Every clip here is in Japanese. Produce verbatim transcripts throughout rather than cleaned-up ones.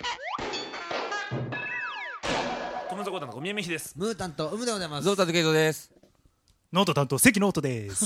コムゾコタの小宮美ひです。 ムータンとウムでございます。 ゾウタとケイトです。 ノート担当関ノートです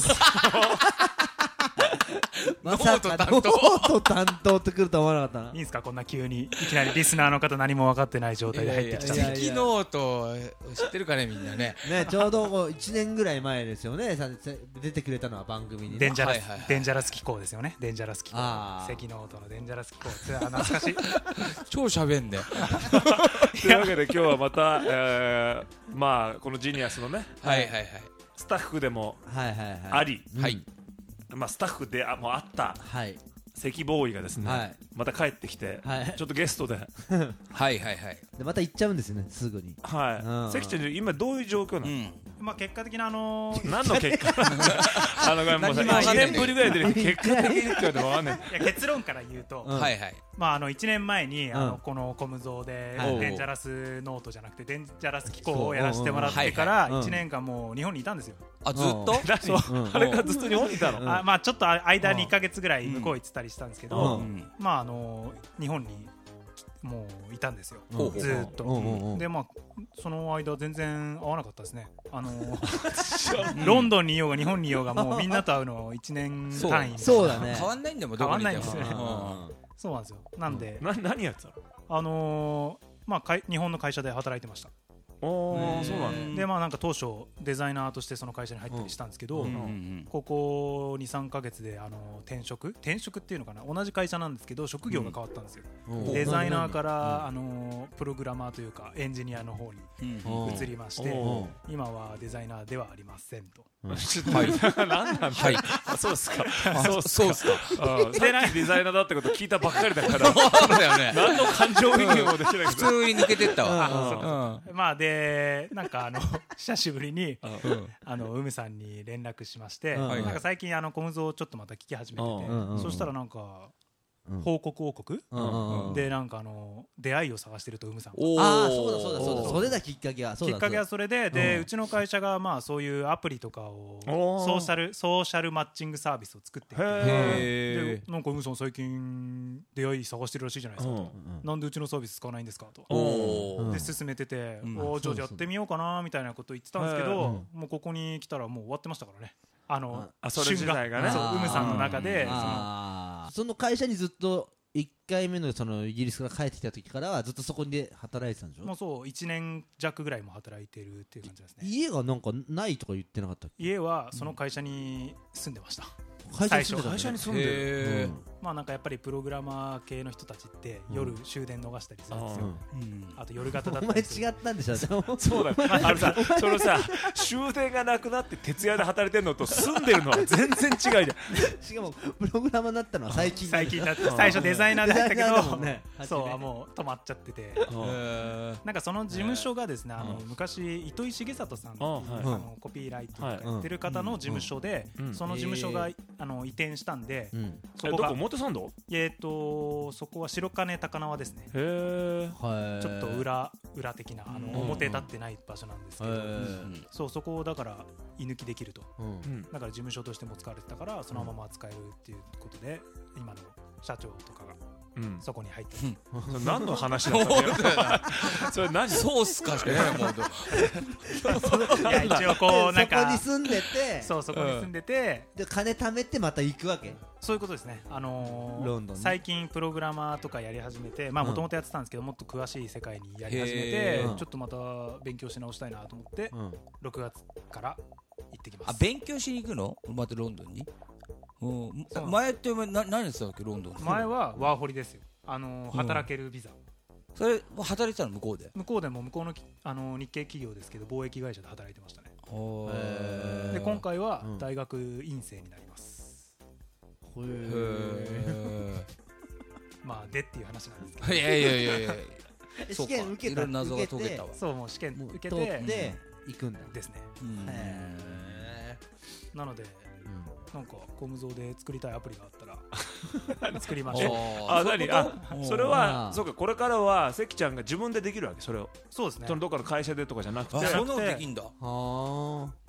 まさかノート担当ってくるとは思わなかったな。 いいんすか、こんな急にいきなりリスナーの方何も分かってない状態で入ってきた。 いやいや関ノート知ってるかねみんなね。 ね、ちょうどいちねんぐらい前ですよね、さ出てくれたのは番組にね。 デンジャラス、 はいはいはいデンジャラス機構ですよね。デンジャラス機構、 あー関ノートのデンジャラス機構ってあ懐かしい超喋んで。 というわけで今日はまた、えー、まあこのジニアスのね、 はいはいはいスタッフでもはいはいはいあり、 うんはいまあスタッフであもうあったはい関ボーイがですね、 はいまた帰ってきて、 はいちょっとゲストで、 はいはいはい。 でまた行っちゃうんですよね、すぐに。 はい、 うん関ちゃん今どういう状況なの？ うんまあ結果的なあのー何の結果？あのもうさ何もわかんないいちねんぶりぐらいで結果的にって言われてもわかんない。 いや結論から言うと、 うんはいはい。 まああのいちねんまえにあのうんこのコムゾーではいデンジャラスノートじゃなくてデンジャラス機構をやらせてもらってかそうらうんうんいちねんかんもう日本にいたんですよ。 あずっと何？ うんあれからずっと日本にいたの？ うんあまあちょっと間にいっかげつぐらい向こう行ってたりしたんですけど、 うんうんまああの日本にもういたんですよ、 うんずーっと、 うんうんうんでまあその間全然会わなかったですね。あのロンドンにいようが日本にいようがもうみんなと会うのいちねん単位みたいな。 そうだね。 変わんないんだもんどこにいても。 変わんないんですようんそうなんですよ。なんで、 な何やってたの？ あのーまあかい日本の会社で働いてました。 おー、 うんそうなんだ。 うんでまあなんか当初デザイナーとしてその会社に入ったりしたんですけど、 うんうんここにさんかげつであの転職転職っていうのかな、同じ会社なんですけど職業が変わったんですよ。 うんデザイナーから、 うんあのプログラマーというかエンジニアの方にうんうん移りまして、 お今はデザイナーではありませんと。 ちょっと何なんだ。 はい。 あ、そうっすか。 あそうっすか。 そうっすか。 うんさっきデザイナーだってこと聞いたばっかりだから、 そうだよね。 何の感情移入もできない普けど。 通に抜けてったわ。 あまあでなんかあの久しぶりにうんうんあの海さんに連絡しまして、 うんなんか最近あのコムゾをちょっとまた聞き始めてて、 うんうんそしたらなんかうん報告王国、 うんうんうんでなんかあの出会いを探してると海さんがおーああ、そうだそうだそうだ、 おーそれだきっかけは。そうだきっかけはそれで、でうんうちの会社がまあそういうアプリとかをおーソーシャルソーシャルマッチングサービスを作っていて、 へへでなんか海さん最近出会い探してるらしいじゃないですかと、 うんうんなんでうちのサービス使わないんですかと、 おーうんで進めてて、 うんおーじゃあやってみようかなみたいなこと言ってたんですけど、 うんもうここに来たらもう終わってましたからね、あのあそれ自体がねそうあー海さんの中で、 あーその会社にずっといっかいめのそのイギリスから帰ってきた時からはずっとそこで働いてたんでしょ。 そのもうそういちねん弱ぐらいも働いてるっていう感じですね。 家がなんかないとか言ってなかったっけ？ 家はその会社に住んでました、 会社に住んでたんだね会社に住んでる。 へまあなんかやっぱりプログラマー系の人たちって夜終電逃したりするんですよ、 うんーうんあと夜型だお前ったりする違ったんでしょ。 そうだよ。あのさ、そのさ、終電がなくなって徹夜で働いてるのと住んでるのは全然違うじゃん。 しかもプログラマーになったのは最近最近だってうん最初デザイナーで入ったけデザイナーだもど、 んねそう初めもう止まっちゃってて、 へーなんかその事務所がですね、あのうん昔糸井重里さんっていうあはいあのコピーライターとかやってる方の事務所で、 うんその事務所があの移転したんで、 うんえ、どそこがこ表参道？ えっとそこは白金高輪ですね。 へえ。 はいちょっと裏裏的なあのうん表立ってない場所なんですけど、 へうーんそうそこをだから居抜きできると、 うんうん。 だから事務所としても使われてたからそのまま使えるっていうことで今の社長とかがうん。 そこに入ってる、 それ何の話だったの？それ何？ そうっすかしかねもういや一応こうなんそこにか住んでてそうそこに住んでて、 で金貯めてまた行くわけ。 そういうことですね、あのーロンドンね最近プログラマーとかやり始めてまあうんもともとやってたんですけどもっと詳しい世界にやり始めへてーちょっとまた勉強し直したいなと思ってうんろくがつから行ってきます。 あ勉強しに行くのまたロンドンにうんそう前ってお前な何やってたっけロンドンで前はワーホリですよ、あのーうん働けるビザ、 それ働いてたの向こうで向こうでも向こうのきあのー日系企業ですけど貿易会社で働いてましたね。 へーで今回はうん大学院生になります。 へへーまあでっていう話なんですけどえいやいやいやいや試験受けたいろいろ謎が解けたわそうもう試験もう受け通ってて行くんだ。 ですね。 うんへなのでーうんなんかコムゾーで作りたいアプリがあったら作りましょう。 あ、 そういう何？ ことあ、それはあーそうか。これからは関ちゃんが自分でできるわけ。それをそうですねそのどっかの会社でとかじゃなくてあ、そんなのできんだは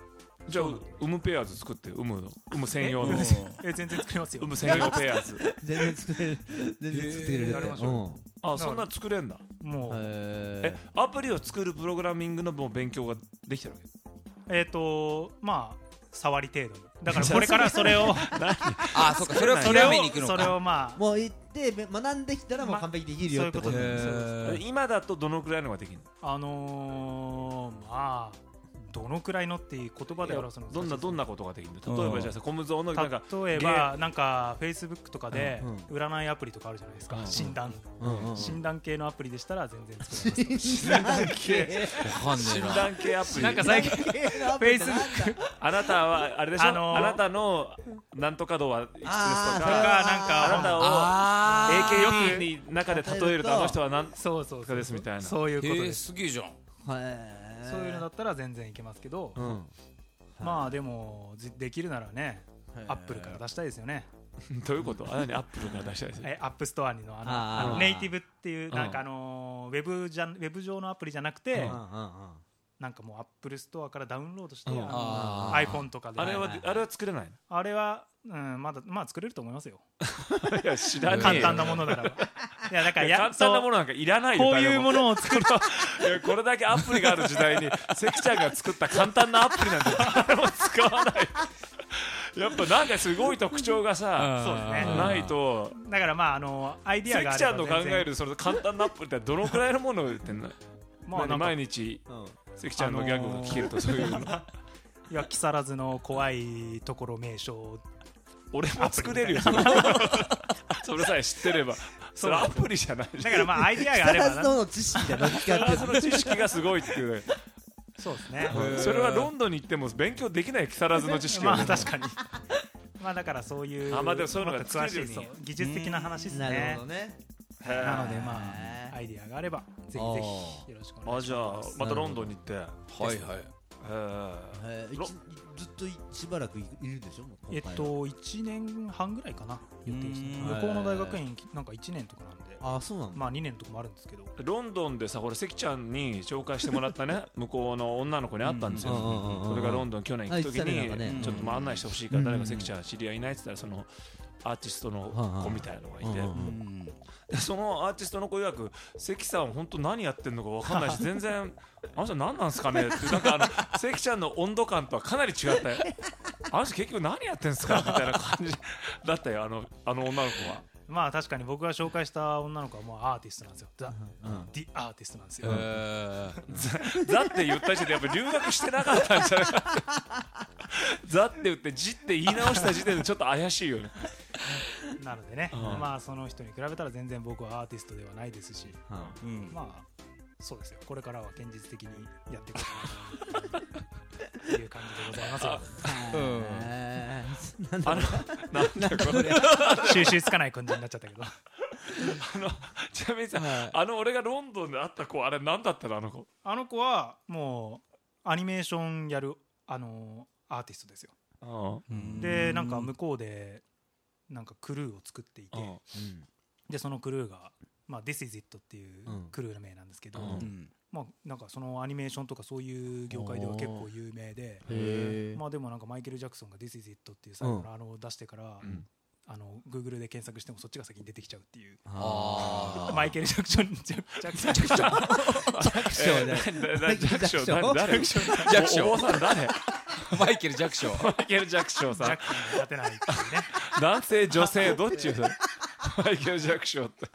じゃあウムペアーズ作ってウムのウム専用のえ全然作れますよウム専用ペアーズ全然作れる全然作れるやりましょあそんな作れんだもうええアプリを作るプログラミングのもう勉強ができてるわけえっとまあ触り程度にだからこれからそれをあそっかそれをそれを極めに行くのそれかをまあもう行ってめ学んできたらもう完璧できるよってことまあそういうへー今だとどのくらいのができるのあのー、まあどのくらいのっていう言葉で表すのどんなどんななことができるの例えばじゃあさコムゾーのなんか例えばなんかフェイスブックとかでうん占いアプリとかあるじゃないですか、 うん診断、 うんうん診断系のアプリでしたら全然作れます診断系わかんねえな診断系アプリなんか最近フェイフェイスブックあなたはあれでしょ、 あのーあなたのなんとか度はいくつですとあーかとかなんかあなたをあエーケーービー に中で例えるとあの人は何そうそうそうですみたいなそういうことへえですすげえじゃんそういうのだったら全然いけますけど、 うんまあでもじできるならねアップルから出したいですよねどういうことあなにアップルから出したいですえアップストアにのあのあーあのネイティブっていううんなんかあのーウェブじゃんウェブ上のアプリじゃなくて、 うんうんうんうんなんかもうアップルストアからダウンロードして、 うんあのあー iPhone とかであれははいはいあれは作れないあれは、うん、まだまあ作れると思いますよのいや知らねえよ簡単なものならばいやだからやいや簡単なもそうのなんかいらないよこういうものを作る誰もいやこれだけアプリがある時代に関ちゃんが作った簡単なアプリなんて誰も使わないやっぱなんかすごい特徴がさそうですねないとだからまああのアイディアがあ関ちゃんの考れば全然えるその簡単なアプリってどのくらいのものを言ってんの何まあなんか毎日うん関ちゃんのギャグが聞けるとそういうのいや木更津の怖いところ名所俺も作れるよそれそれさえ知ってればそれアプリじゃないじゃんだからまあアイディアがあればな木更津の知識が乗っかってその知識がすごいっていうそうですねそれはロンドンに行っても勉強できない木更津の知識まはあ確かにまあだからそういうあまあでもそういうのが詳しい作れるんやそう技術的な話ですなるねほどねへーなのでまへーあアイディアがあればぜひぜおひよろしくお願いしあじゃあますまたロンドンに行ってへはいはいーえーいちずっといしばらくいいるでしょもうえっ今回はといちねんはんぐらいかな予定してうん向こうの大学院なんかいちねんとかなんであそうなんだまあにねんとかもあるんですけどロンドンでさこれ関ちゃんに紹介してもらったね向こうの女の子に会ったんですようんうんうんうんそれがロンドン去年行く時あ言ってたねなんかねにちょっとまあ案内してほしいから誰か関ちゃん知り合いいないって言ったらそのアーティストの子みたいなのがいてうんうんうんでそのアーティストの子曰く関さん本当何やってんのか分かんないし全然あの人何なんすかねってなんかあの関ちゃんの温度感とはかなり違ったよあの人結局何やってんすかみたいな感じだったよあのあの女の子はまあ確かに僕が紹介した女の子はもうアーティストなんですよザ・うんディアーティストなんですよえザって言った時点でやっぱ留学してなかったんじゃないかってザって言ってジって言い直した時点でちょっと怪しいよねなのでねうんまあその人に比べたら全然僕はアーティストではないですしうんうんまあそうですよこれからは現実的にやっていこうかなという感じでございますようんへーなんだあのなんだこれ収集つかない感じになっちゃったけどあのちなみにさ、 はいあの俺がロンドンで会った子あれ何だったのあの子あの子はもうアニメーションやるあのアーティストですようんでなんか向こうでなんかクルーを作っていてうんうんでそのクルーがまあ This is it っていううんクルーの名なんですけど、 うんうんまあなんかそのアニメーションとかそういう業界では結構有名でへーまあでもなんかマイケル・ジャクソンが This is it っていう最後のあのを出してから、 うんあの Google で検索してもそっちが先に出てきちゃうっていうあーマイケル・ジャクソンジャジャクソンジャクソンジャクションねえななジャクションジャクション誰誰ジャクションおお坊さん誰マイケル・ジャクションマイケル・ジャクションさんジャクソンが勝てないっていうね男性女性どっちよそれマイケル・ジャクションって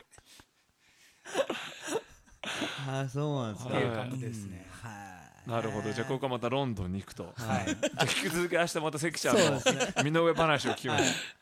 あそうなんですかっていう感じですねはいなるほどじゃあここからまたロンドンに行くとはいじゃあ引き続き明日また関ちゃんのそうですね身の上話を聞きます